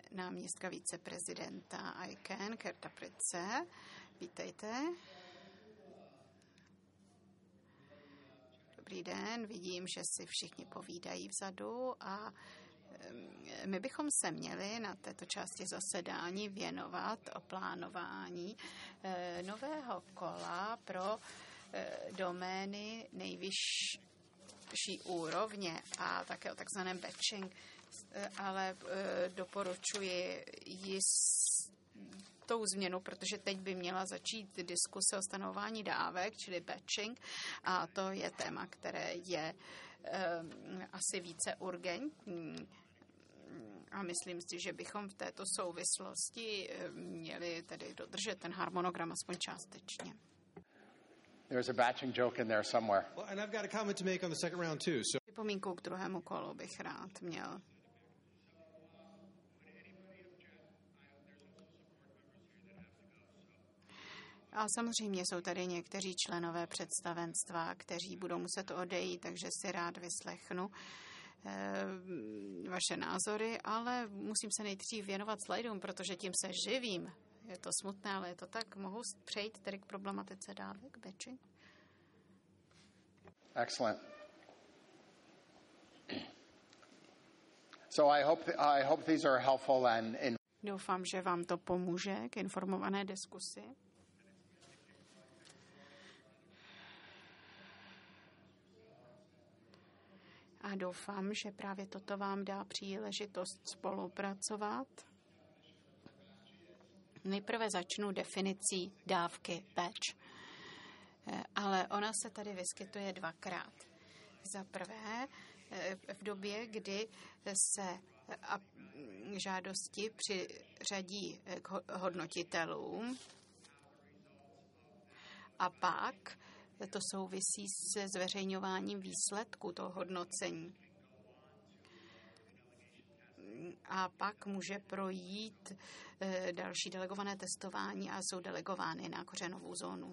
náměstka viceprezidenta ICANN, Kerta Price. Vítejte. Dobrý den, vidím, že si všichni povídají vzadu a my bychom se měli na této části zasedání věnovat o plánování nového kola pro domény nejvyšší úrovně a také o takzvaném batching, ale doporučuji tou změnu, protože teď by měla začít diskuse o stanovování dávek, čili batching, a to je téma, které je asi více urgentní. A myslím si, že bychom v této souvislosti měli tedy dodržet ten harmonogram aspoň částečně. There's a batching joke in there somewhere. Well, and I've got a comment to make on the second round too. So Připomínku k druhému kolu bych rád měl. A samozřejmě jsou tady někteří členové představenstva, kteří budou muset odejít, takže si rád vyslechnu vaše názory, ale musím se nejdřív věnovat slajdům, protože tím se živím. Je to smutné, ale je to tak. Mohu přejít tedy k problematice dávek, batching? Excellent. So I hope these are helpful and Doufám, že vám to pomůže k informované diskusi. A doufám, že právě toto vám dá příležitost spolupracovat. Nejprve začnu definicí dávky batch, ale ona se tady vyskytuje dvakrát. Za prvé, v době, kdy se žádosti přiřadí k hodnotitelům, a pak to souvisí se zveřejňováním výsledku toho hodnocení. A pak může projít další delegované testování a jsou delegovány na kořenovou zónu.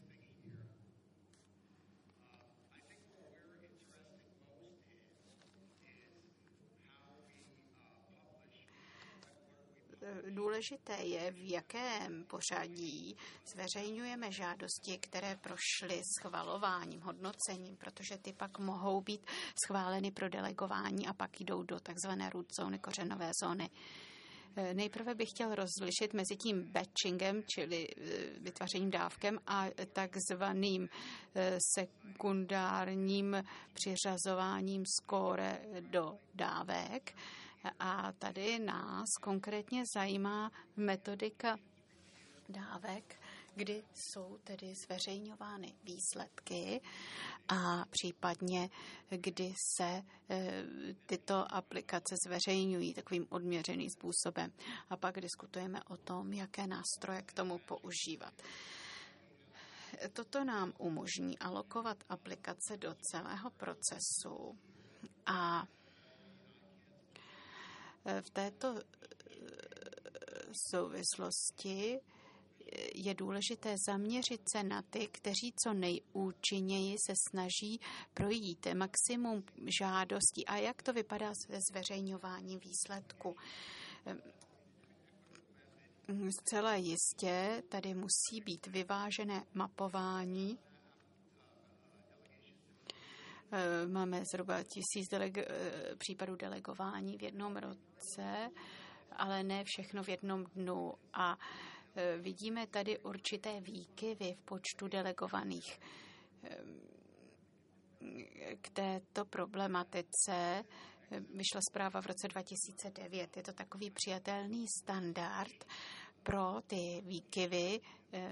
Důležité je, v jakém pořadí zveřejňujeme žádosti, které prošly schvalováním, hodnocením, protože ty pak mohou být schváleny pro delegování a pak jdou do takzvané root zóny, kořenové zóny. Nejprve bych chtěl rozlišit mezi tím batchingem, čili vytvářením dávkem, a takzvaným sekundárním přiřazováním skóre do dávek. A tady nás konkrétně zajímá metodika dávek, kdy jsou tedy zveřejňovány výsledky a případně, kdy se tyto aplikace zveřejňují takovým odměřeným způsobem. A pak diskutujeme o tom, jaké nástroje k tomu používat. Toto nám umožní alokovat aplikace do celého procesu a v této souvislosti je důležité zaměřit se na ty, kteří co nejúčinněji se snaží projít maximum žádostí. A jak to vypadá se zveřejňováním výsledku? Zcela jistě tady musí být vyvážené mapování. Máme zhruba 1000 případů delegování v jednom roce, ale ne všechno v jednom dnu. A vidíme tady určité výkyvy v počtu delegovaných. K této problematice vyšla zpráva v roce 2009. Je to takový přijatelný standard pro ty výkyvy,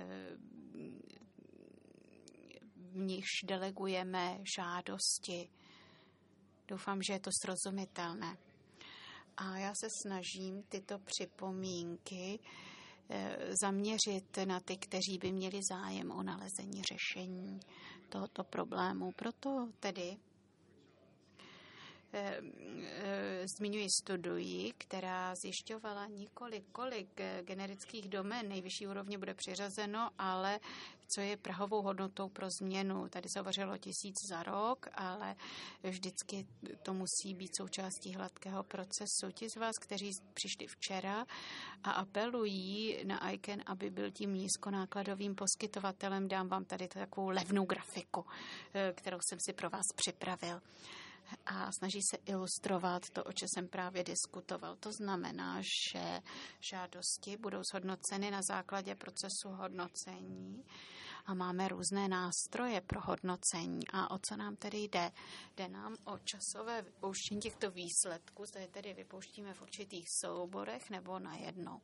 v nichž delegujeme žádosti. Doufám, že je to srozumitelné. A já se snažím tyto připomínky zaměřit na ty, kteří by měli zájem o nalezení řešení tohoto problému. Proto tedy Zmiňuji studii, která zjišťovala nikoli kolik generických domén nejvyšší úrovně bude přiřazeno, ale co je prahovou hodnotou pro změnu. Tady se hovořilo 1000 za rok, ale vždycky to musí být součástí hladkého procesu. Ti z vás, kteří přišli včera a apelují na ICANN, aby byl tím nízkonákladovým poskytovatelem, dám vám tady takovou levnou grafiku, kterou jsem si pro vás připravil. A snaží se ilustrovat to, o čem jsem právě diskutoval. To znamená, že žádosti budou zhodnoceny na základě procesu hodnocení a máme různé nástroje pro hodnocení. A o co nám tedy jde? Jde nám o časové vypouštění těchto výsledků, zda je tedy vypouštíme v určitých souborech nebo najednou.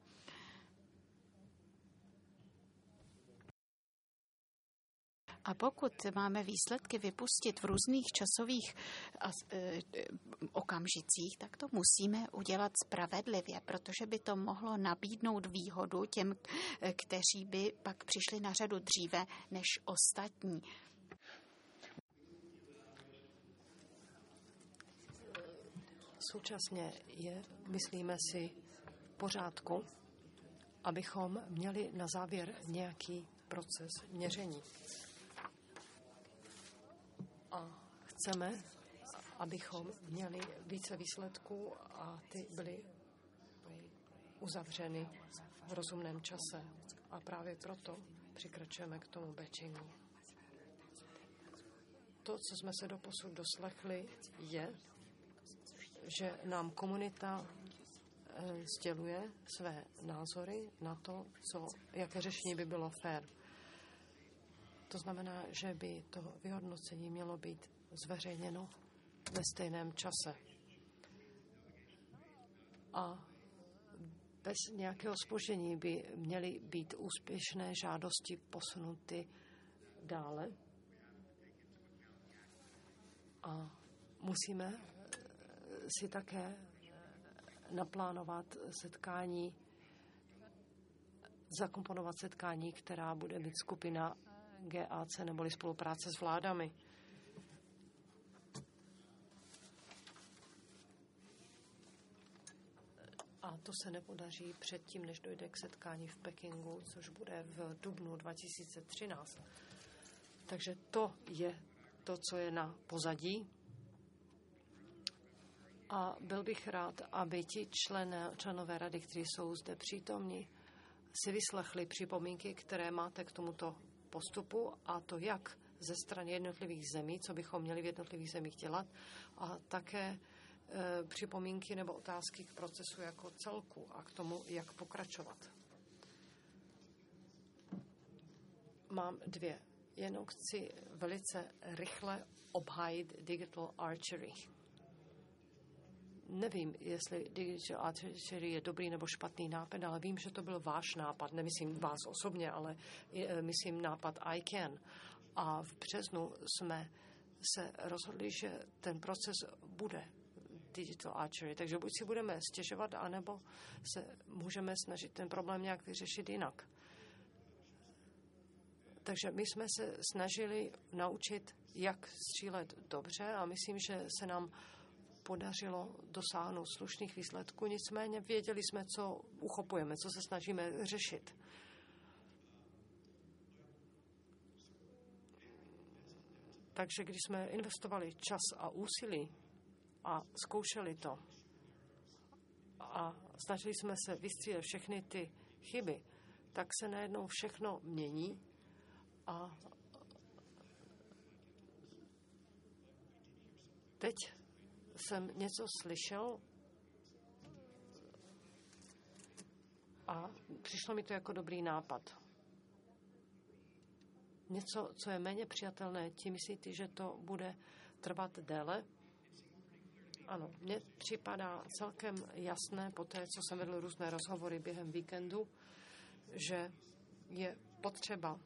A pokud máme výsledky vypustit v různých časových okamžicích, tak to musíme udělat spravedlivě, protože by to mohlo nabídnout výhodu těm, kteří by pak přišli na řadu dříve než ostatní. Současně je, myslíme si, v pořádku, abychom měli na závěr nějaký proces měření. A chceme, abychom měli více výsledků a ty byly uzavřeny v rozumném čase. A právě proto přikračujeme k tomu batchingu. To, co jsme se doposud doslechli, je, že nám komunita sděluje své názory na to, jaké řešení by bylo fér. To znamená, že by to vyhodnocení mělo být zveřejněno ve stejném čase. A bez nějakého zpoždění by měly být úspěšné žádosti posunuty dále. A musíme si také naplánovat setkání, zakomponovat setkání, která bude mít skupina GAC neboli spolupráce s vládami. A to se nepodaří předtím, než dojde k setkání v Pekingu, což bude v dubnu 2013. Takže to je to, co je na pozadí. A byl bych rád, aby ti členové rady, kteří jsou zde přítomní, si vyslechli připomínky, které máte k tomuto postupu, a to jak ze strany jednotlivých zemí, co bychom měli v jednotlivých zemích dělat, a také připomínky nebo otázky k procesu jako celku a k tomu, jak pokračovat. Mám dvě. Jenom chci velice rychle obhájit digital archery. Nevím, jestli digital archery je dobrý nebo špatný nápad, ale vím, že to byl váš nápad. Nemyslím vás osobně, ale myslím nápad ICANN. A v březnu jsme se rozhodli, že ten proces bude digital archery. Takže buď si budeme stěžovat, anebo se můžeme snažit ten problém nějak vyřešit jinak. Takže my jsme se snažili naučit, jak střílet dobře, a myslím, že se nám podařilo dosáhnout slušných výsledků. Nicméně věděli jsme, co uchopujeme, co se snažíme řešit. Takže když jsme investovali čas a úsilí a zkoušeli to a snažili jsme se vystřílet všechny ty chyby, tak se najednou všechno mění a teď jsem něco slyšel a přišlo mi to jako dobrý nápad. Něco, co je méně přijatelné, ti myslíte, že to bude trvat déle? Ano, mně připadá celkem jasné po té, co jsem vedl různé rozhovory během víkendu, že je potřeba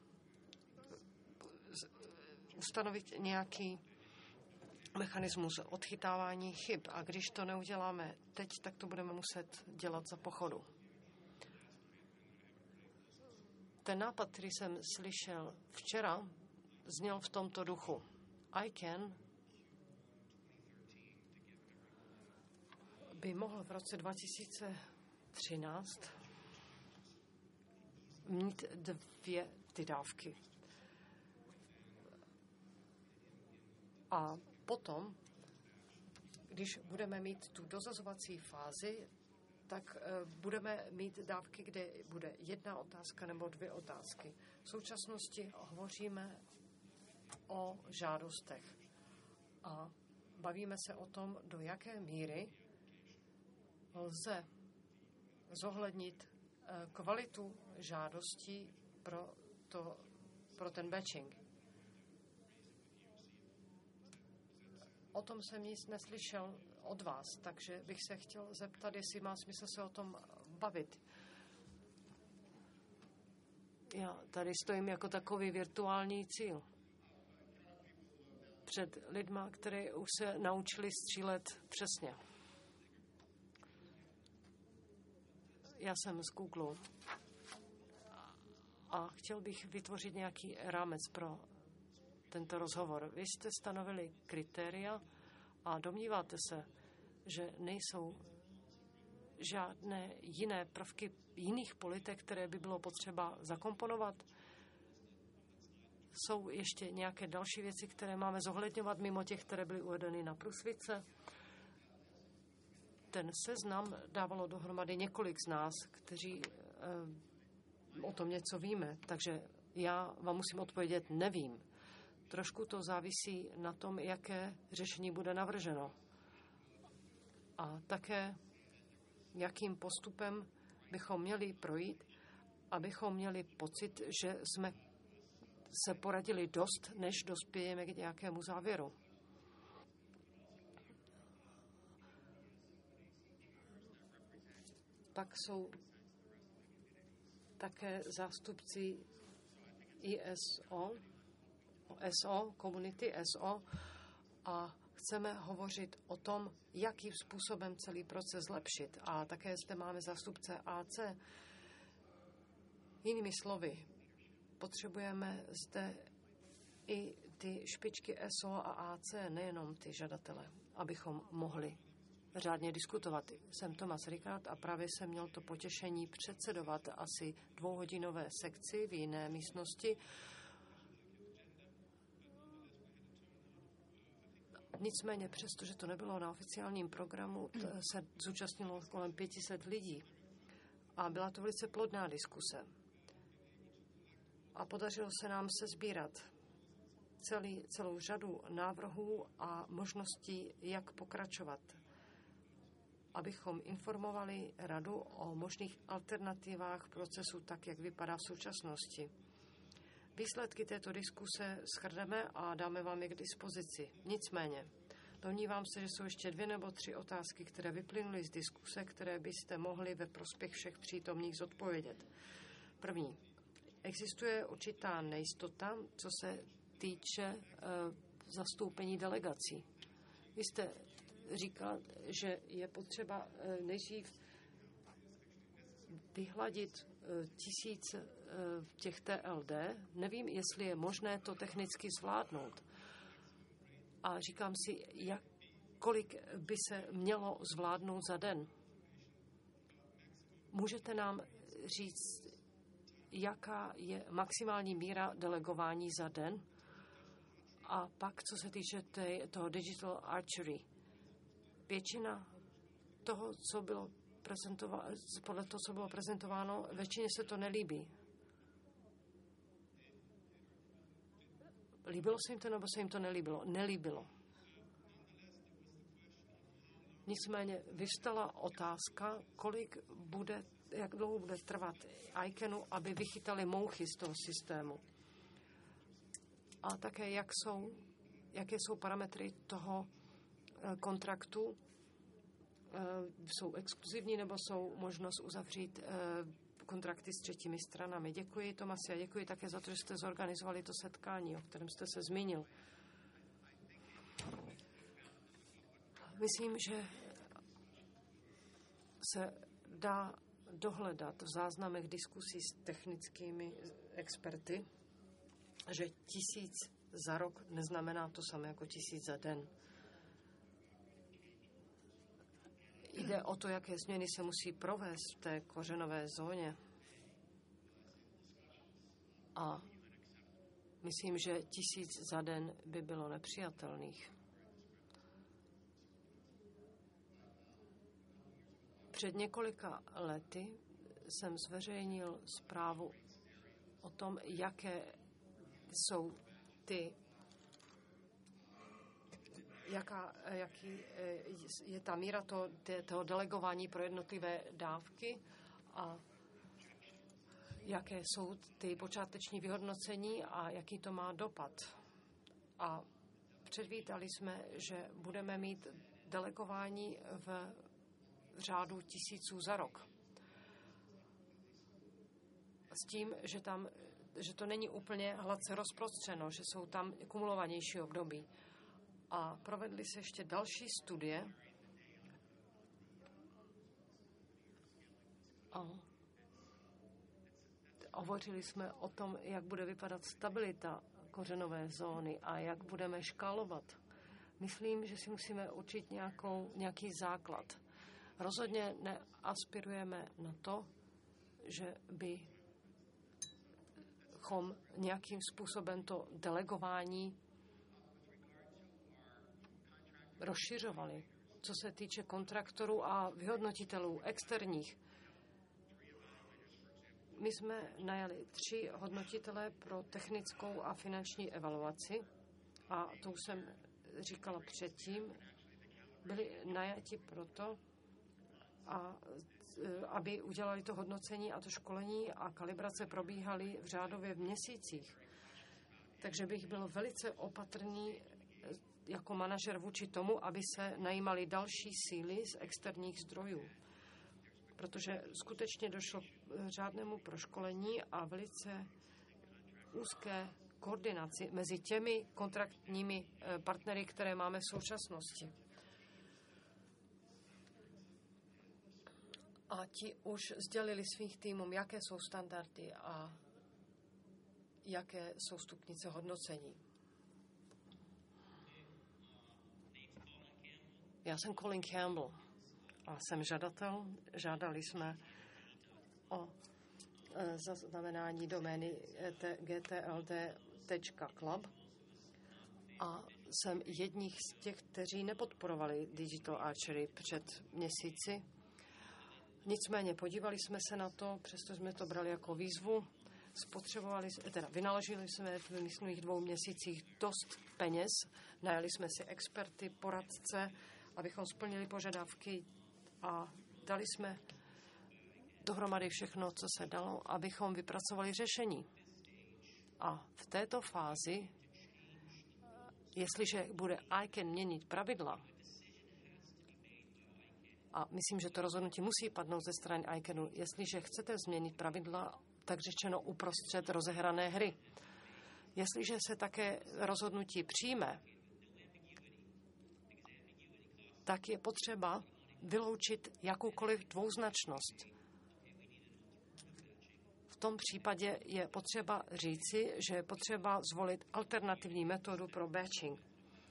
ustanovit nějaký mechanismus odchytávání chyb, a když to neuděláme teď, tak to budeme muset dělat za pochodu. Ten nápad, který jsem slyšel včera, zněl v tomto duchu. ICANN by mohl v roce 2013 mít 2 ty dávky. A potom, když budeme mít tu dozazovací fázi, tak budeme mít dávky, kde bude 1 otázka nebo 2 otázky. V současnosti hovoříme o žádostech a bavíme se o tom, do jaké míry lze zohlednit kvalitu žádostí pro ten batching. O tom jsem nic neslyšel od vás, takže bych se chtěl zeptat, jestli má smysl se o tom bavit. Já tady stojím jako takový virtuální cíl před lidma, kteří už se naučili střílet přesně. Já jsem z Google a chtěl bych vytvořit nějaký rámec pro tento rozhovor. Vy jste stanovili kritéria a domníváte se, že nejsou žádné jiné prvky jiných politik, které by bylo potřeba zakomponovat? Jsou ještě nějaké další věci, které máme zohledňovat mimo těch, které byly uvedeny na průsvitce? Ten seznam dávalo dohromady několik z nás, kteří o tom něco víme, takže já vám musím odpovědět, nevím. Trošku to závisí na tom, jaké řešení bude navrženo. A také, jakým postupem bychom měli projít, abychom měli pocit, že jsme se poradili dost, než dospějeme k nějakému závěru. Pak jsou také zástupci komunity SO a chceme hovořit o tom, jakým způsobem celý proces zlepšit. A také zde máme zástupce AC. Jinými slovy, potřebujeme zde i ty špičky SO a AC, nejenom ty žadatele, abychom mohli řádně diskutovat. Jsem Thomas Ricard a právě jsem měl to potěšení předsedovat asi 2hodinové sekci v jiné místnosti. Nicméně, přestože to nebylo na oficiálním programu, se zúčastnilo kolem 500 lidí. A byla to velice plodná diskuse. A podařilo se nám sesbírat celou řadu návrhů a možností, jak pokračovat, abychom informovali radu o možných alternativách procesu tak, jak vypadá v současnosti. Výsledky této diskuse shrneme a dáme vám je k dispozici. Nicméně, domnívám se, že jsou ještě 2 nebo 3 otázky, které vyplynuly z diskuse, které byste mohli ve prospěch všech přítomných zodpovědět. První. Existuje určitá nejistota, co se týče zastoupení delegací. Vy jste říkal, že je potřeba nejdřív vyhladit 1000 těch TLD. Nevím, jestli je možné to technicky zvládnout. A říkám si, kolik by se mělo zvládnout za den. Můžete nám říct, jaká je maximální míra delegování za den? A pak, co se týče toho digital archery, většina toho, co bylo podle toho, co bylo prezentováno, většině se to nelíbí. Líbilo se jim to, nebo se jim to nelíbilo? Nelíbilo. Nicméně vyvstala otázka, jak dlouho bude trvat ICANNu, aby vychytali mouchy z toho systému. A také, jaké jsou parametry toho kontraktu, jsou exkluzivní nebo jsou možnost uzavřít kontrakty s třetími stranami. Děkuji, Tomasi, a děkuji také za to, že jste zorganizovali to setkání, o kterém jste se zmínil. Myslím, že se dá dohledat v záznamech diskusí s technickými experty, že 1000 za rok neznamená to samé jako 1000 za den. Jde o to, jaké změny se musí provést v té kořenové zóně. A myslím, že 1000 za den by bylo nepřijatelných. Před několika lety jsem zveřejnil zprávu o tom, jaké jsou jaký je ta míra toho delegování pro jednotlivé dávky a jaké jsou ty počáteční vyhodnocení a jaký to má dopad. A předvídali jsme, že budeme mít delegování v řádu 1000 za rok. S tím, že to není úplně hladce rozprostřeno, že jsou tam kumulovanější období. A provedly se ještě další studie. A hovořili jsme o tom, jak bude vypadat stabilita kořenové zóny a jak budeme škálovat. Myslím, že si musíme určit nějaký základ. Rozhodně neaspirujeme na to, že bychom nějakým způsobem to delegování rozšiřovali. Co se týče kontraktorů a vyhodnotitelů externích, my jsme najali 3 hodnotitele pro technickou a finanční evaluaci a to už jsem říkala předtím, byli najati proto, aby udělali to hodnocení a to školení a kalibrace probíhaly v řádově v měsících. Takže bych byl velice opatrný jako manažer vůči tomu, aby se najímali další síly z externích zdrojů. Protože skutečně došlo k řádnému proškolení a velice úzké koordinaci mezi těmi kontraktními partnery, které máme v současnosti. A ti už sdělili svých týmům, jaké jsou standardy a jaké jsou stupnice hodnocení. Já jsem Colin Campbell a jsem žadatel. Žádali jsme o zaznamenání domény gtld.club a jsem jedním z těch, kteří nepodporovali Digital Archery před měsíci. Nicméně podívali jsme se na to, přesto jsme to brali jako výzvu. Vynaložili jsme v minulých 2 měsících dost peněz, najali jsme si experty, poradce, abychom splnili požadavky a dali jsme dohromady všechno, co se dalo, abychom vypracovali řešení. A v této fázi, jestliže bude ICANN měnit pravidla, a myslím, že to rozhodnutí musí padnout ze strany ICANNu, jestliže chcete změnit pravidla, tak řečeno uprostřed rozehrané hry. Jestliže se také rozhodnutí přijme, tak je potřeba vyloučit jakoukoliv dvouznačnost. V tom případě je potřeba říci, že je potřeba zvolit alternativní metodu pro batching.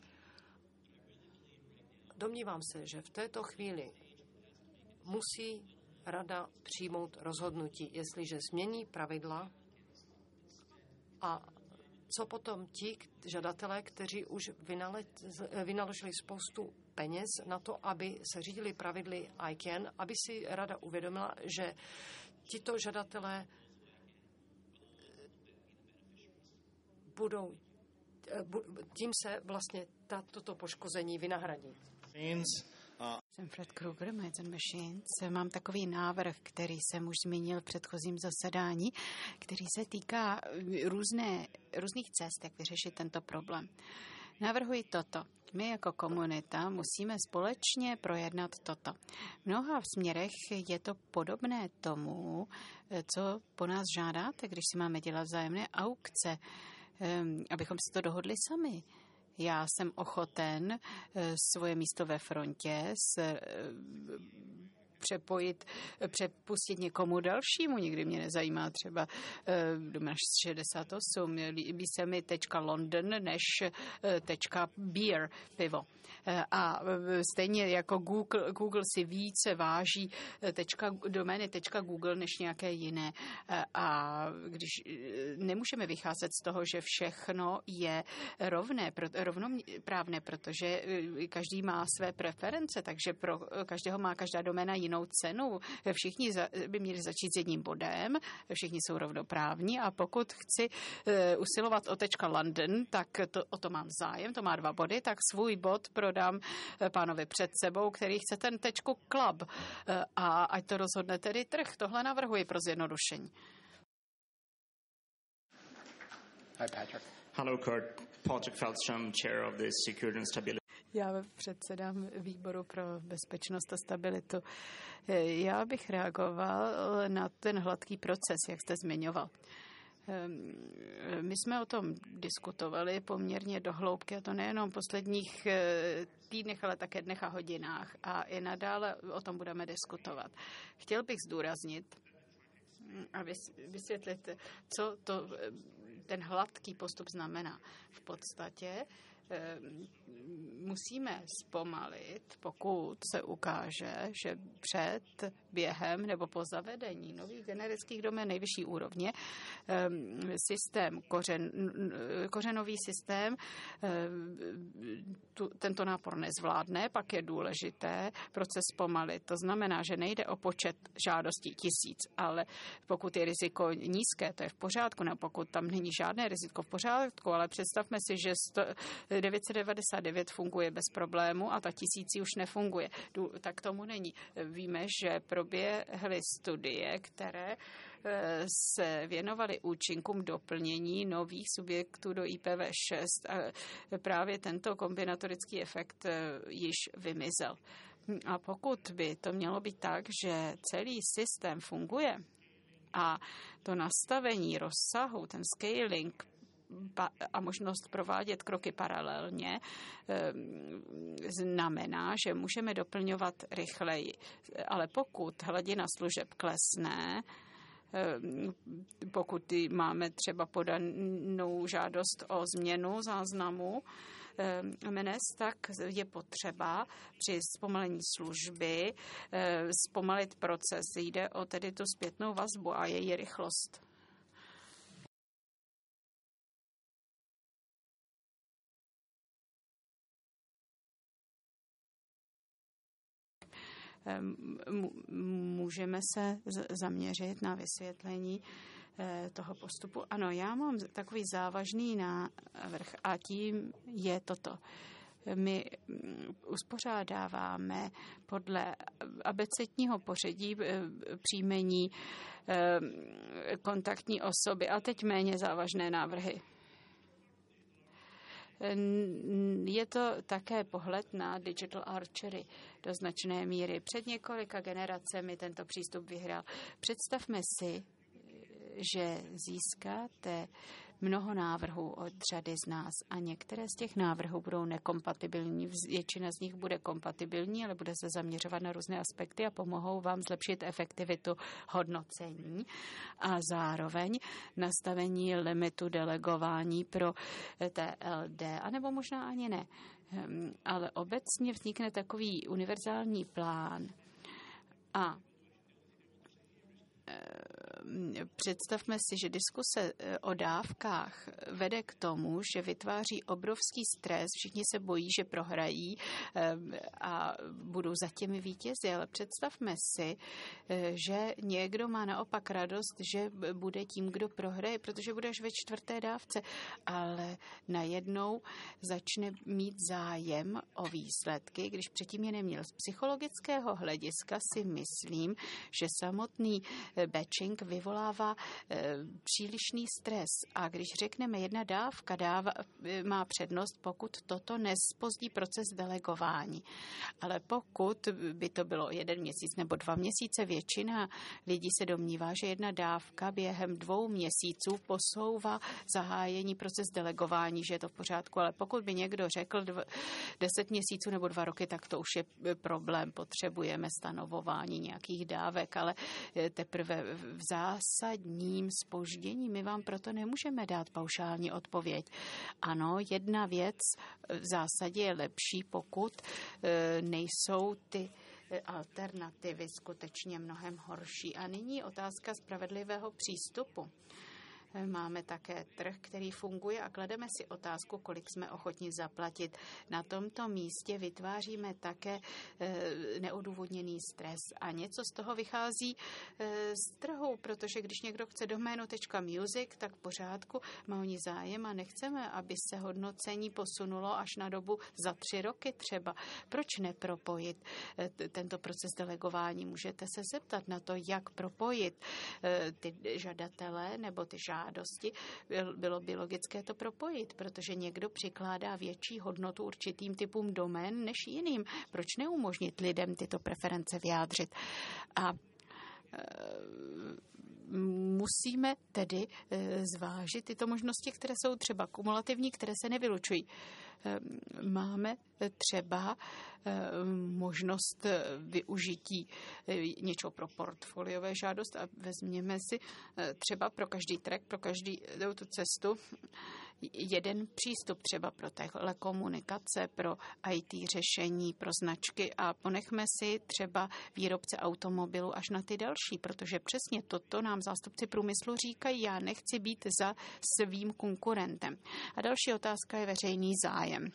Domnívám se, že v této chvíli musí Rada přijmout rozhodnutí, jestliže změní pravidla a co potom ti žadatelé, kteří už vynaložili spoustu peněz na to, aby se řídili pravidly ICANN, aby si Rada uvědomila, že tito žadatelé tím se vlastně toto poškození vynahradí. Jsem Fred Kruger, Minds and Machines. Mám takový návrh, který jsem už zmínil v předchozím zasedání, který se týká různých cest, jak vyřešit tento problém. Navrhuji toto. My jako komunita musíme společně projednat toto. V mnoha směrech je to podobné tomu, co po nás žádáte, když si máme dělat vzájemné aukce, abychom si to dohodli sami. Já jsem ochoten svoje místo ve frontě přepustit někomu dalšímu. Nikdy mě nezajímá třeba Domen 68, líbí se mi .london než .beer, pivo. A stejně jako Google si více váží domény .google než nějaké jiné. A když nemůžeme vycházet z toho, že všechno je rovnoprávné, protože každý má své preference, takže pro každého má každá doména jinou cenu. Všichni by měli začít s jedním bodem, všichni jsou rovnoprávní a pokud chci usilovat o .london, tak o to mám zájem, to má 2 body, tak svůj bod prodám pánovi před sebou, který chce ten .club. A ať to rozhodne tedy trh. Tohle navrhuji pro zjednodušení. Hi, Patrick. Hello, Kurt. Patrick Feldstrom, Chair of the Security and Stability. Já předsedám výboru pro bezpečnost a stabilitu. Já bych reagoval na ten hladký proces, jak jste zmiňoval. My jsme o tom diskutovali poměrně do hloubky, a to nejenom v posledních týdnech, ale také dnech a hodinách. A i nadále o tom budeme diskutovat. Chtěl bych zdůraznit a vysvětlit, co ten hladký postup znamená. V podstatě musíme zpomalit, pokud se ukáže, že před, během nebo po zavedení nových generických domén nejvyšší úrovně systém, kořenový systém tento nápor nezvládne, pak je důležité proces zpomalit. To znamená, že nejde o počet žádostí 1000, ale pokud je riziko nízké, to je v pořádku, nebo pokud tam není žádné riziko v pořádku, ale představme si, že 999 funguje bez problému a ta 1000 už nefunguje. Tak tomu není. Víme, že proběhly studie, které se věnovaly účinkům doplnění nových subjektů do IPv6 a právě tento kombinatorický efekt již vymizel. A pokud by to mělo být tak, že celý systém funguje a to nastavení rozsahu, ten scaling a možnost provádět kroky paralelně znamená, že můžeme doplňovat rychleji. Ale pokud hladina služeb klesne, pokud máme třeba podanou žádost o změnu záznamu MNS, tak je potřeba při zpomalení služby zpomalit proces. Jde o tedy tu zpětnou vazbu a její rychlost. Můžeme se zaměřit na vysvětlení toho postupu. Ano, já mám takový závažný návrh a tím je toto. My uspořádáváme podle abecedního pořadí příjmení kontaktní osoby a teď méně závažné návrhy. Je to také pohled na digital archery do značné míry. Před několika generacemi tento přístup vyhrál. Představme si, že získáte mnoho návrhů od řady z nás a některé z těch návrhů budou nekompatibilní. Většina z nich bude kompatibilní, ale bude se zaměřovat na různé aspekty a pomohou vám zlepšit efektivitu hodnocení a zároveň nastavení limitu delegování pro TLD, anebo možná ani ne. Ale obecně vznikne takový univerzální plán a představme si, že diskuse o dávkách vede k tomu, že vytváří obrovský stres, všichni se bojí, že prohrají a budou za těmi vítězi, ale představme si, že někdo má naopak radost, že bude tím, kdo prohraje, protože bude až ve 4. dávce, ale najednou začne mít zájem o výsledky, když předtím je neměl. Z psychologického hlediska si myslím, že samotný batching vyvolává přílišný stres. A když řekneme, jedna dávka má přednost, pokud toto nezpozdí proces delegování. Ale pokud by to bylo 1 měsíc nebo 2 měsíce, většina lidí se domnívá, že jedna dávka během 2 měsíců posouvá zahájení proces delegování, že je to v pořádku. Ale pokud by někdo řekl 10 měsíců nebo 2 roky, tak to už je problém. Potřebujeme stanovování nějakých dávek, ale teprve v zásadním zpoždění my vám proto nemůžeme dát paušální odpověď. Ano, jedna věc v zásadě je lepší, pokud nejsou ty alternativy skutečně mnohem horší. A nyní otázka spravedlivého přístupu. Máme také trh, který funguje a klademe si otázku, kolik jsme ochotni zaplatit. Na tomto místě vytváříme také neodůvodněný stres a něco z toho vychází z trhu, protože když někdo chce doménu.music, tak v pořádku, má o ní zájem a nechceme, aby se hodnocení posunulo až na dobu za 3 roky třeba. Proč nepropojit tento proces delegování? Můžete se zeptat na to, jak propojit ty žadatele nebo ty žádosti. Bylo by logické to propojit, protože někdo přikládá větší hodnotu určitým typům domén než jiným. Proč neumožnit lidem tyto preference vyjádřit? A musíme tedy zvážit tyto možnosti, které jsou třeba kumulativní, které se nevylučují. Máme třeba možnost využití něčeho pro portfoliové žádost a vezměme si třeba pro každý track, pro každý tu cestu jeden přístup třeba pro telekomunikace, pro IT řešení, pro značky a ponechme si třeba výrobce automobilu až na ty další, protože přesně toto nám zástupci průmyslu říkají, já nechci být za svým konkurentem. A další otázka je veřejný zájem.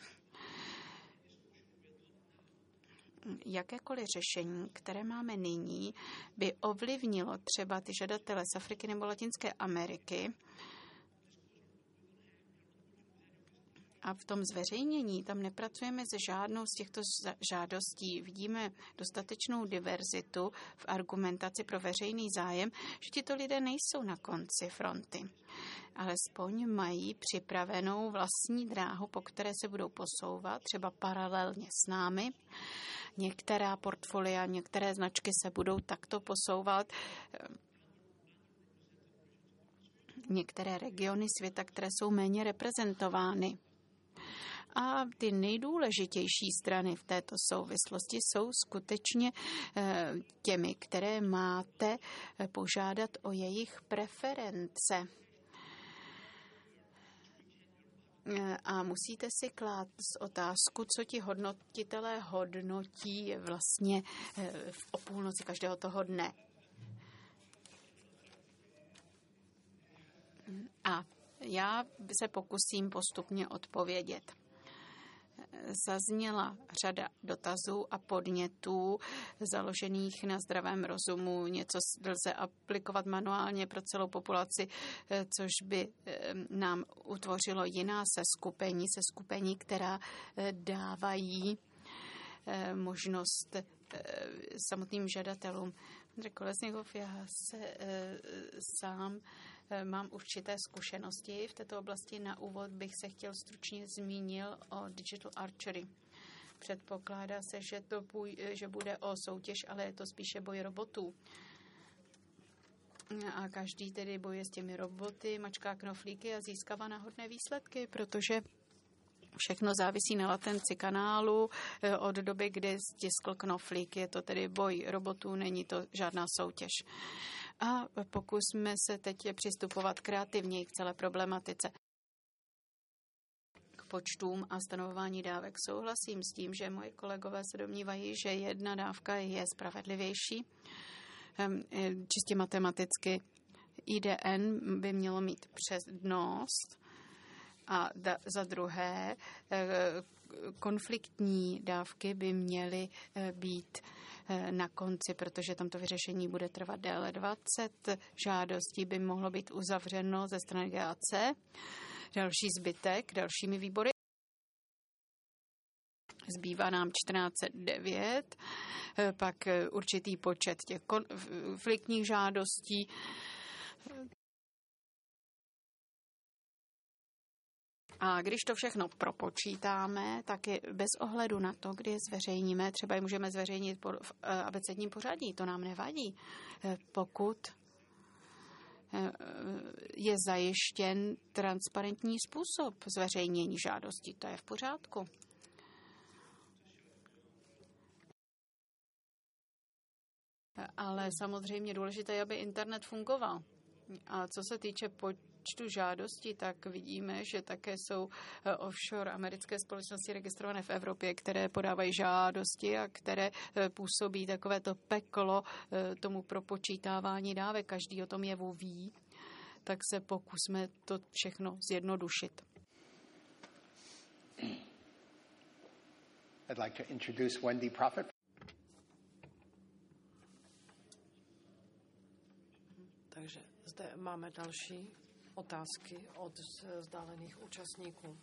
Jakékoliv řešení, které máme nyní, by ovlivnilo třeba ty žadatele z Afriky nebo Latinské Ameriky, a v tom zveřejnění tam nepracujeme se žádnou z těchto žádostí. Vidíme dostatečnou diverzitu v argumentaci pro veřejný zájem, že tito lidé nejsou na konci fronty. Alespoň mají připravenou vlastní dráhu, po které se budou posouvat, třeba paralelně s námi. Některá portfolia, některé značky se budou takto posouvat. Některé regiony světa, které jsou méně reprezentovány. A ty nejdůležitější strany v této souvislosti jsou skutečně těmi, které máte požádat o jejich preference. A musíte si klást otázku, co ti hodnotitelé hodnotí vlastně o půlnoci každého toho dne. A já se pokusím postupně odpovědět. Zazněla řada dotazů a podnětů založených na zdravém rozumu. Něco lze aplikovat manuálně pro celou populaci, což by nám utvořilo jiná seskupení, která dávají možnost samotným žadatelům. Andrej Kolesnikov, já se sám mám určité zkušenosti v této oblasti. Na úvod bych se chtěl stručně zmínil o Digital Archery. Předpokládá se, že bude o soutěž, ale je to spíše boj robotů. A každý tedy bojuje s těmi roboty, mačká knoflíky a získává náhodné výsledky, protože všechno závisí na latenci kanálu od doby, kdy stiskl knoflík. Je to tedy boj robotů, není to žádná soutěž. A pokusme se teď přistupovat kreativněji k celé problematice. K počtům a stanovování dávek souhlasím s tím, že moji kolegové se domnívají, že jedna dávka je spravedlivější. Čistě matematicky IDN by mělo mít přednost a za druhé konfliktní dávky by měly být na konci, protože tamto vyřešení bude trvat déle. 20 žádostí by mohlo být uzavřeno ze strany GAC, další zbytek dalšími výbory. Zbývá nám 1409, pak určitý počet těch konfliktních žádostí A když to všechno propočítáme, tak je bez ohledu na to, kdy je zveřejníme, třeba je můžeme zveřejnit v abecedním pořadí, to nám nevadí, pokud je zajištěn transparentní způsob zveřejnění žádostí, to je v pořádku. Ale samozřejmě důležité je, aby internet fungoval. A co se týče počtu žádostí, tak vidíme, že také jsou offshore americké společnosti registrované v Evropě, které podávají žádosti a které působí takovéto peklo tomu propočítávání dávek. Každý o tom jevu ví, tak se pokusme to všechno zjednodušit. I'd like to introduce Wendy Prophet. Takže zde máme další otázky od vzdálených účastníků.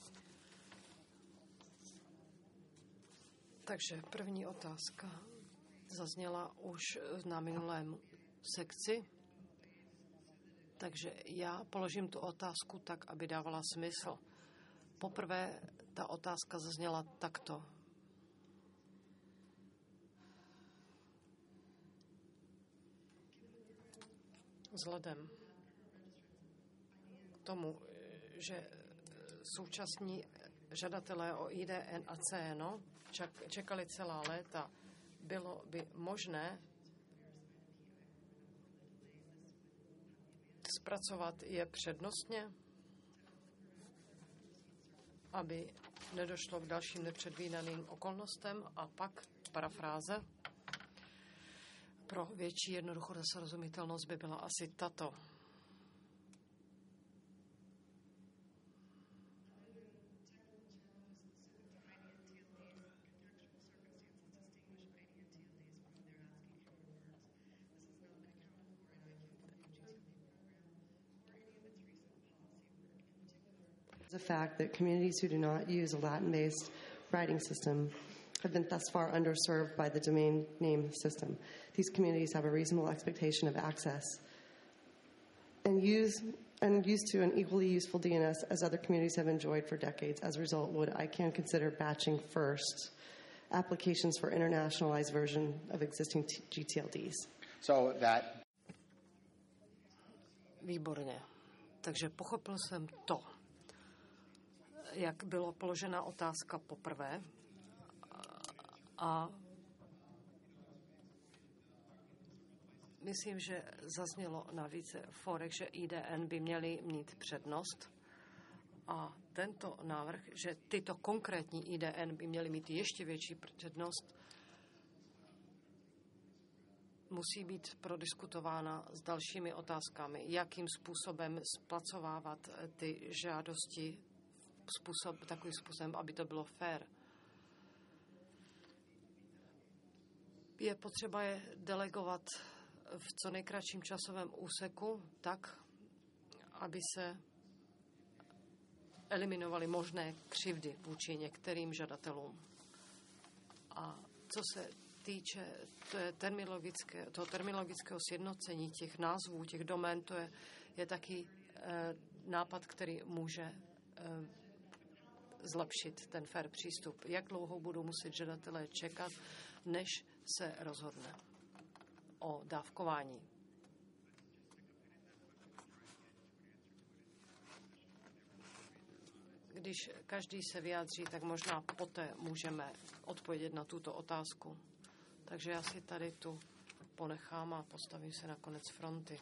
Takže první otázka zazněla už na minulém sekci. Takže já položím tu otázku tak, aby dávala smysl. Poprvé ta otázka zazněla takto. Vzhledem k tomu, že současní žadatelé o IDN a CNO čekali celá léta, bylo by možné zpracovat je přednostně, aby nedošlo k dalším nepředvídaným okolnostem, a pak parafráze. Pro větší jednoduchost a srozumitelnost by byla asi tato. The fact that communities who do not use a Latin-based writing system have been thus far underserved by the domain name system. These communities have a reasonable expectation of access and used to an equally useful DNS as other communities have enjoyed for decades. As a result, would ICANN consider batching first applications for internationalized version of existing GTLDs? So that... Výborně. Takže pochopil jsem to, jak byla položena otázka poprvé, a myslím, že zaznělo na více fórech, že IDN by měly mít přednost, a tento návrh, že tyto konkrétní IDN by měly mít ještě větší přednost, musí být prodiskutována s dalšími otázkami, jakým způsobem zpracovávat ty žádosti takovým způsobem, aby to bylo fair. Je potřeba je delegovat v co nejkratším časovém úseku tak, aby se eliminovaly možné křivdy vůči některým žadatelům. A co se týče toho terminologického sjednocení těch názvů, těch domén, to je taky nápad, který může zlepšit ten fair přístup. Jak dlouho budou muset žadatelé čekat, než se rozhodne o dávkování? Když každý se vyjádří, tak možná poté můžeme odpovědět na tuto otázku. Takže já si tady tu ponechám a postavím se na konec fronty.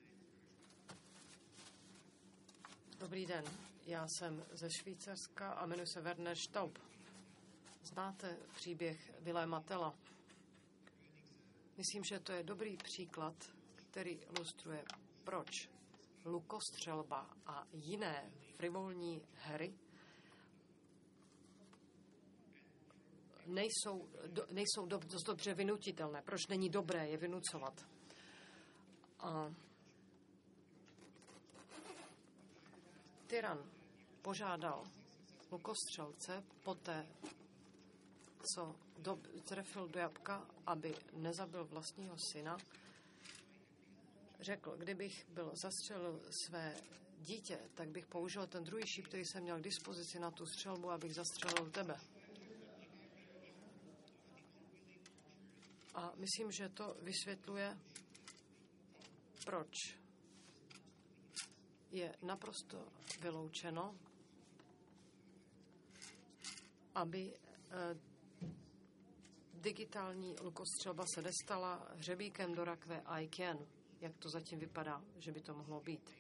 Dobrý den, já jsem ze Švýcarska a jmenuji se Werner Staub. Znáte příběh Viléma Tella? Myslím, že to je dobrý příklad, který ilustruje, proč lukostřelba a jiné frivolní hry nejsou dost dobře vynutitelné. Proč není dobré je vynucovat? A tyran požádal lukostřelce poté, co trefil do jablka, aby nezabil vlastního syna, řekl, kdybych zastřelil své dítě, tak bych použil ten druhý šíp, který jsem měl k dispozici na tu střelbu, abych zastřelil tebe. A myslím, že to vysvětluje, proč je naprosto vyloučeno, aby digitální lukostřelba se nestala hřebíkem do rakve ICANN, jak to zatím vypadá, že by to mohlo být.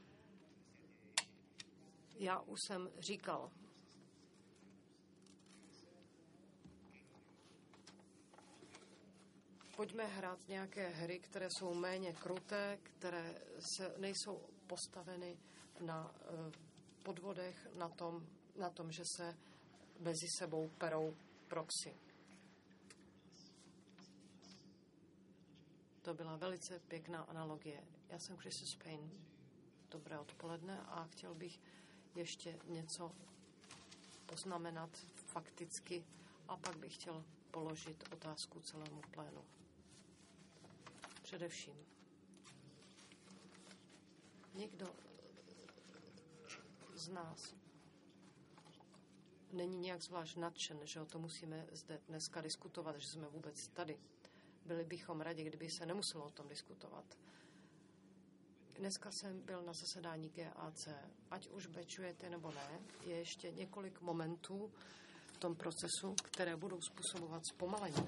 Já už jsem říkal, pojďme hrát nějaké hry, které jsou méně kruté, které nejsou postaveny na podvodech, na tom, že se mezi sebou perou proxy. To byla velice pěkná analogie. Já jsem Chris Payne. Dobré odpoledne a chtěl bych ještě něco poznamenat fakticky a pak bych chtěl položit otázku celému plénu. Především, někdo z nás není nějak zvlášť nadšen, že o tom musíme zde dneska diskutovat, že jsme vůbec tady. Byli bychom rádi, kdyby se nemuselo o tom diskutovat. Dneska jsem byl na zasedání GAC. Ať už bečujete nebo ne, je ještě několik momentů v tom procesu, které budou způsobovat zpomalení.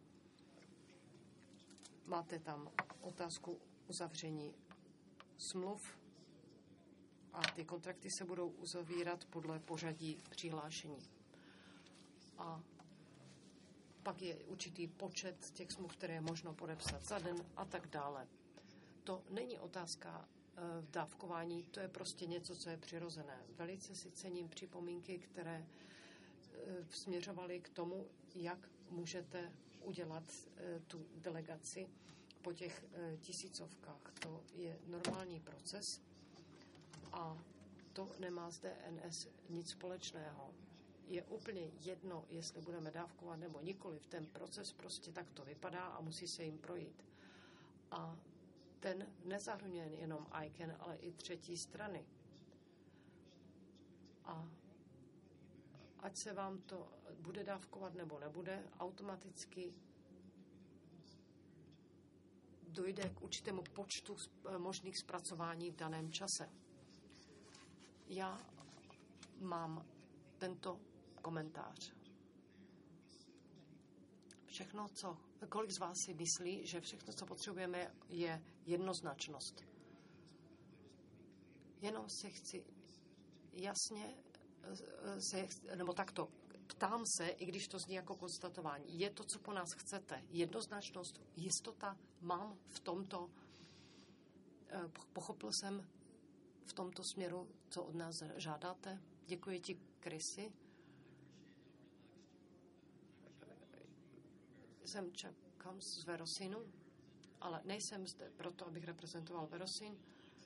Máte tam otázku uzavření smluv a ty kontrakty se budou uzavírat podle pořadí přihlášení. A pak je určitý počet těch smluv, které je možno podepsat za den a tak dále. To není otázka dávkování, to je prostě něco, co je přirozené. Velice si cením připomínky, které směřovaly k tomu, jak můžete udělat tu delegaci po těch tisícovkách. To je normální proces a to nemá s DNS nic společného. Je úplně jedno, jestli budeme dávkovat nebo nikoliv. Ten proces prostě takto vypadá a musí se jim projít. A ten nezahrnuje jenom ICANN, ale i třetí strany. A ať se vám to bude dávkovat nebo nebude, automaticky dojde k určitému počtu možných zpracování v daném čase. Já mám tento komentář. Kolik z vás si myslí, že všechno, co potřebujeme, je jednoznačnost? Jenom se chci jasně, nebo takto, ptám se, i když to zní jako konstatování, je to, co po nás chcete? Jednoznačnost, jistota, mám v tomto, pochopil jsem v tomto směru, co od nás žádáte? Děkuji ti, Chrisy. Jsem čekám z Verosinu, ale nejsem zde proto, abych reprezentoval Verosin.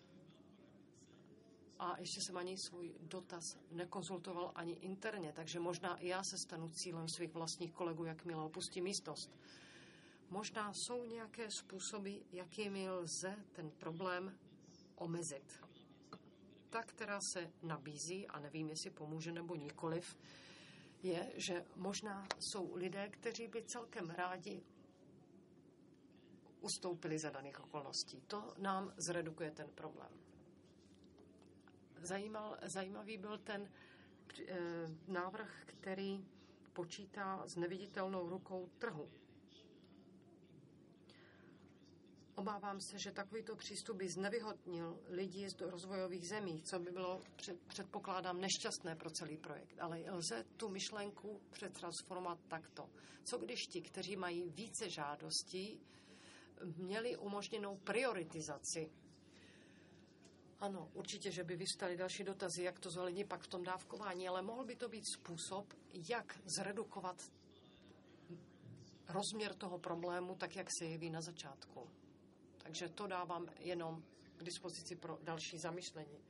A ještě jsem ani svůj dotaz nekonzultoval ani interně, takže možná i já se stanu cílem svých vlastních kolegů, jakmile opustí místnost. Možná jsou nějaké způsoby, jakými lze ten problém omezit. Ta, která se nabízí, a nevím, jestli pomůže nebo nikoliv, je, že možná jsou lidé, kteří by celkem rádi ustoupili za daných okolností. To nám zredukuje ten problém. Zajímavý byl ten návrh, který počítá s neviditelnou rukou trhu. Obávám se, že takovýto přístup by znevyhodnil lidi z rozvojových zemí, co by bylo, předpokládám, nešťastné pro celý projekt. Ale lze tu myšlenku přetransformovat takto. Co když ti, kteří mají více žádostí, měli umožněnou prioritizaci? Ano, určitě, že by vyvstaly další dotazy, jak to zohlední pak v tom dávkování, ale mohl by to být způsob, jak zredukovat rozměr toho problému, tak jak se jeví na začátku. Takže to dávám jenom k dispozici pro další zamyšlení.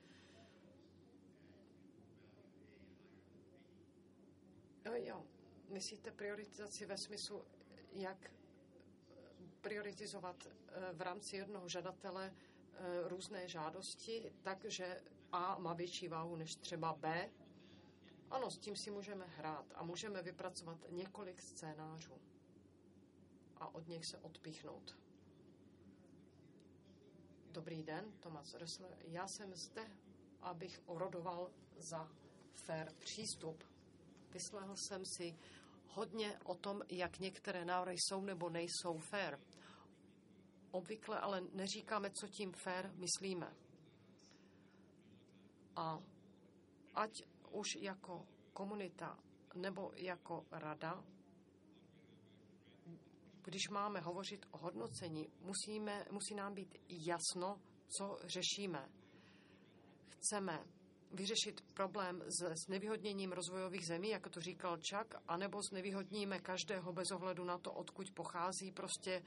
Jo, myslíte prioritizaci ve smyslu, jak prioritizovat v rámci jednoho žadatele různé žádosti, takže A má větší váhu než třeba B. Ano, s tím si můžeme hrát a můžeme vypracovat několik scénářů a od nich se odpíchnout. Dobrý den, Thomas Ressler. Já jsem zde, abych orodoval za fair přístup. Vyslechl jsem si hodně o tom, jak některé návrhy jsou nebo nejsou fair. Obvykle ale neříkáme, co tím fair myslíme. A ať už jako komunita nebo jako rada, když máme hovořit o hodnocení, musí nám být jasno, co řešíme. Chceme vyřešit problém s nevýhodněním rozvojových zemí, jako to říkal Chuck, anebo znevýhodníme každého bez ohledu na to, odkud pochází, prostě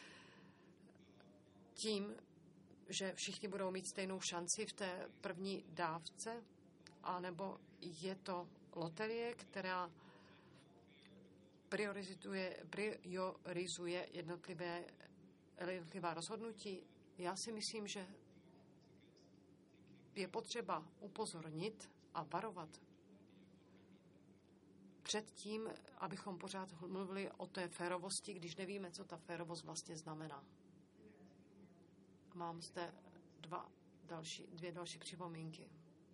tím, že všichni budou mít stejnou šanci v té první dávce, anebo je to loterie, která priorizuje jednotlivá rozhodnutí. Já si myslím, že je potřeba upozornit a varovat před tím, abychom pořád mluvili o té férovosti, když nevíme, co ta férovost vlastně znamená. Mám zde dvě další připomínky.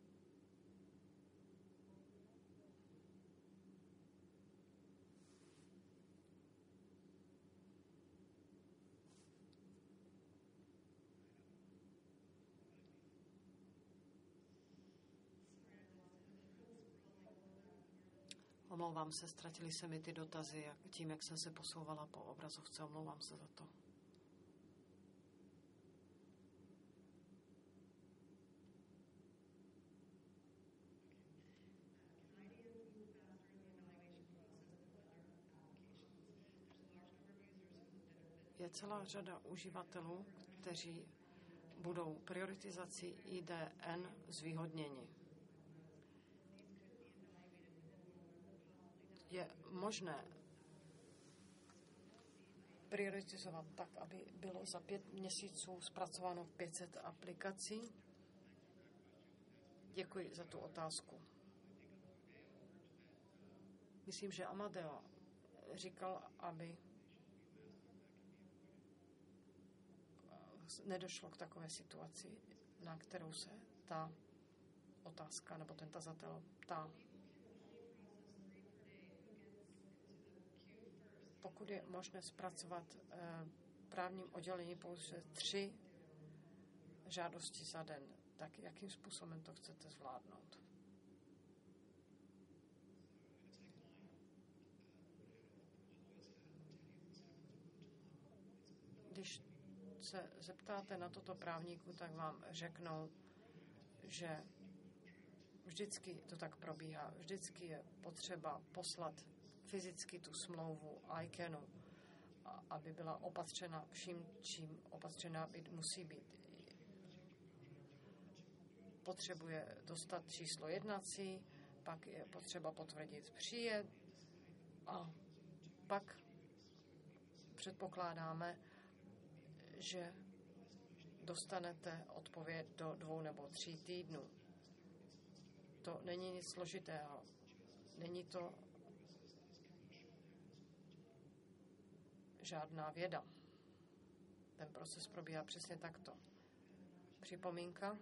Omlouvám se, ztratili se mi ty dotazy tím, jak jsem se posouvala po obrazovce. Omlouvám se za to. Je celá řada uživatelů, kteří budou prioritizací IDN zvýhodněni. Je možné prioritizovat tak, aby bylo za 5 měsíců zpracováno 500 aplikací? Děkuji za tu otázku. Myslím, že Amadeo říkal, aby nedošlo k takové situaci, na kterou se ta otázka nebo ten tazatel ptá. Pokud je možné zpracovat právním oddělení pouze 3 žádosti za den, tak jakým způsobem to chcete zvládnout? Když se zeptáte na toto právníku, tak vám řeknou, že vždycky to tak probíhá. Vždycky je potřeba poslat fyzicky tu smlouvu ICANNu, aby byla opatřena vším, čím opatřená být musí být. Potřebuje dostat číslo jednací, pak je potřeba potvrdit příjem a pak předpokládáme, že dostanete odpověď do 2 nebo 3 týdnů. To není nic složitého. Není to žádná věda. Ten proces probíhá přesně takto. Připomínka,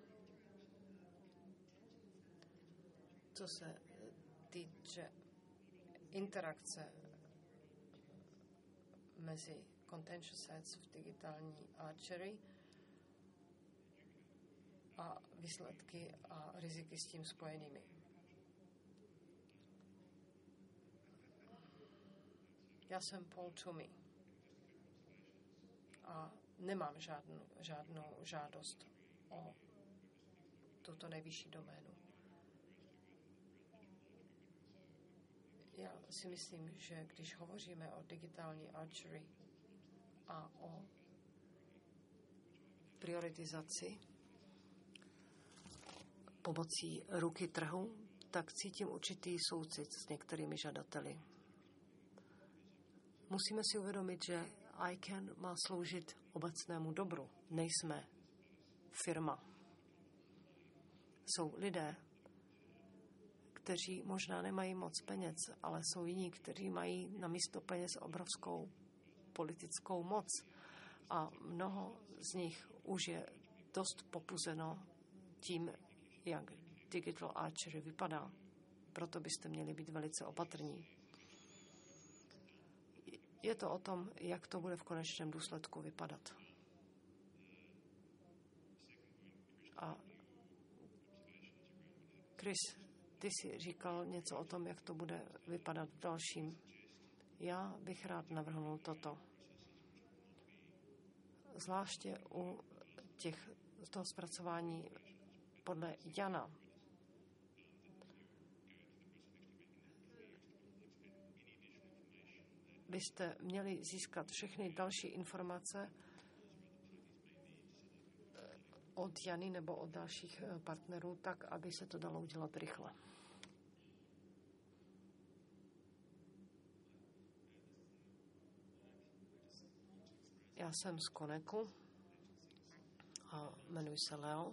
co se týče interakce mezi contentious sets v digitální archery a výsledky a riziky s tím spojenými. Já jsem Paul Toomey a nemám žádnou žádost o tuto nejvyšší doménu. Já si myslím, že když hovoříme o digitální archery a o prioritizaci pomocí ruky trhu, tak cítím určitý soucit s některými žadateli. Musíme si uvědomit, že ICANN má sloužit obecnému dobru. Nejsme firma. Jsou lidé, kteří možná nemají moc peněz, ale jsou jiní, kteří mají na místo peněz obrovskou politickou moc. A mnoho z nich už je dost popuzeno tím, jak Digital Archery vypadá. Proto byste měli být velice opatrní. Je to o tom, jak to bude v konečném důsledku vypadat. A Chris, ty jsi říkal něco o tom, jak to bude vypadat v dalším. Já bych rád navrhnul toto. Zvláště u toho zpracování podle Jana. Byste měli získat všechny další informace od Jany nebo od dalších partnerů, tak, aby se to dalo udělat rychle. Já jsem z Koneku a jmenuji se Leo.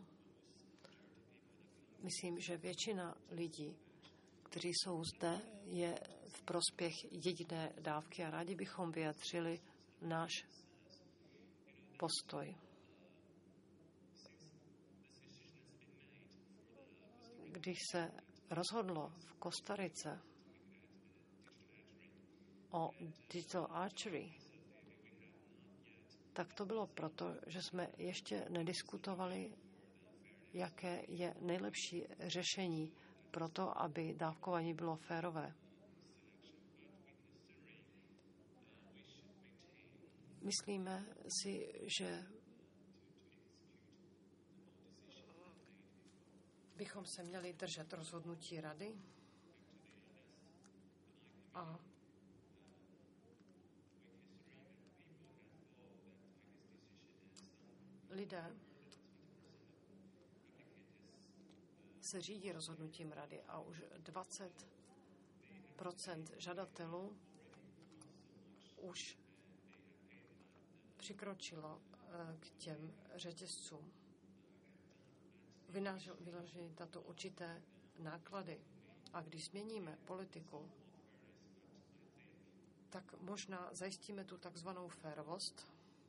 Myslím, že většina lidí, kteří jsou zde, je v prospěch jediné dávky a rádi bychom vyjadřili náš postoj. Když se rozhodlo v Kostarice o Digital Archery, tak to bylo proto, že jsme ještě nediskutovali, jaké je nejlepší řešení pro to, aby dávkování bylo férové. Myslíme si, že bychom se měli držet rozhodnutí rady a lidé se řídí rozhodnutím rady a už 20% žadatelů už přikročilo k těm řetězcům. Vyložili tato určité náklady. A když změníme politiku, tak možná zajistíme tu takzvanou férovost,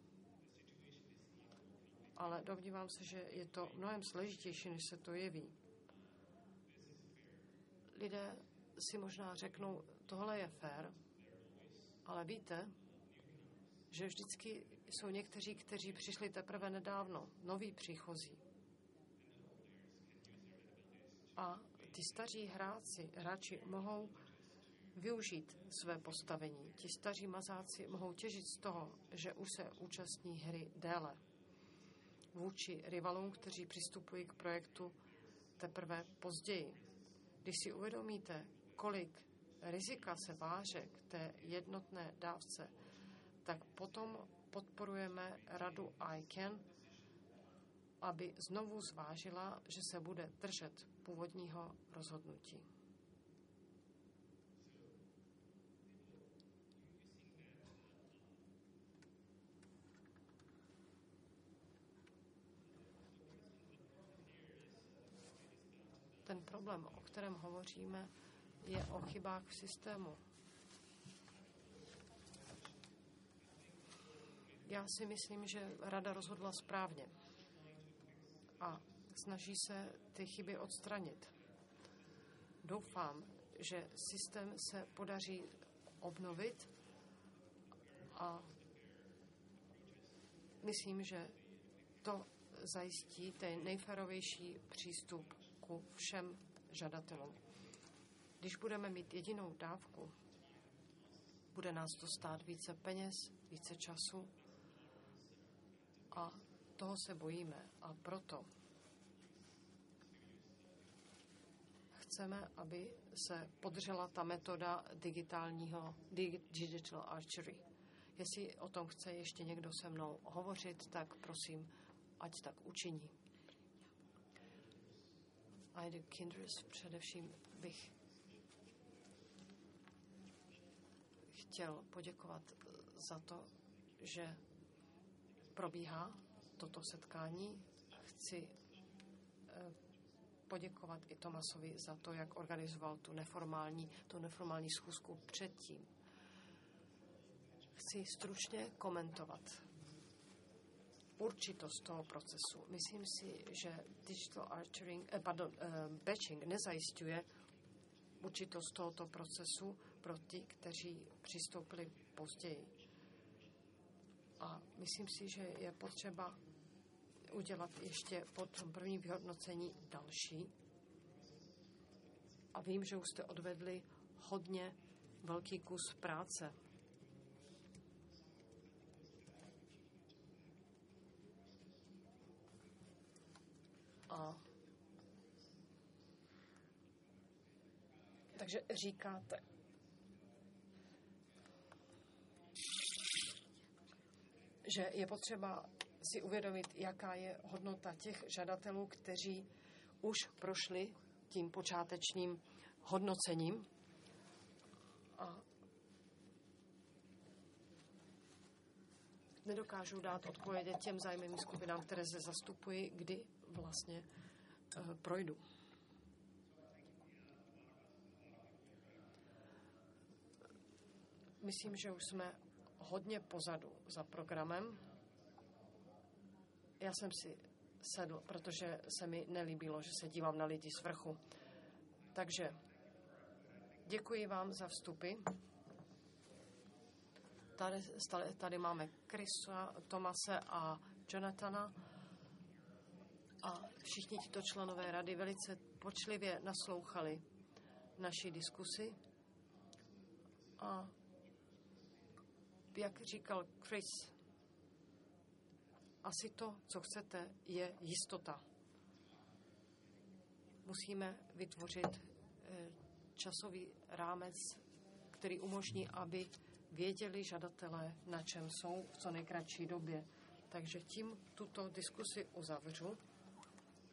ale domnívám se, že je to mnohem složitější, než se to jeví. Lidé si možná řeknou, tohle je fér, ale víte, že vždycky jsou někteří, kteří přišli teprve nedávno, noví příchozí. A ty staří hráči mohou využít své postavení. Ti staří mazáci mohou těžit z toho, že už se účastní hry déle. Vůči rivalům, kteří přistupují k projektu teprve později. Když si uvědomíte, kolik rizika se váže k té jednotné dávce, tak potom podporujeme radu ICANN, aby znovu zvážila, že se bude držet původního rozhodnutí. Ten problém, o kterém hovoříme, je o chybách v systému. Já si myslím, že rada rozhodla správně a snaží se ty chyby odstranit. Doufám, že systém se podaří obnovit a myslím, že to zajistí ten nejférovější přístup ku všem žadatelům. Když budeme mít jedinou dávku, bude nás to stát více peněz, více času a toho se bojíme. A proto chceme, aby se podržela ta metoda digital archery. Jestli o tom chce ještě někdo se mnou hovořit, tak prosím, ať tak učiní. Ajde Kinders, především bych chtěl poděkovat za to, že probíhá toto setkání chci poděkovat i Tomasovi za to, jak organizoval tu neformální schůzku předtím. Chci stručně komentovat určitost toho procesu. Myslím si, že batching nezajišťuje určitost tohoto procesu pro ty, kteří přistoupili později. A myslím si, že je potřeba udělat ještě po tom prvním vyhodnocení další. A vím, že už jste odvedli hodně velký kus práce. Takže říkáte, že je potřeba si uvědomit, jaká je hodnota těch žadatelů, kteří už prošli tím počátečním hodnocením. A nedokážu dát odpovědět těm zájmovým skupinám, které se zastupují, kdy vlastně projdu. Myslím, že už jsme hodně pozadu za programem. Já jsem si sedl, protože se mi nelíbilo, že se dívám na lidi z vrchu. Takže děkuji vám za vstupy. Tady máme Krisa, Tomase a Jonathana. A všichni tito členové rady velice pečlivě naslouchali naší diskusi. A jak říkal Chris, asi to, co chcete, je jistota. Musíme vytvořit časový rámec, který umožní, aby věděli žadatelé, na čem jsou v co nejkratší době. Takže tím tuto diskusi uzavřu.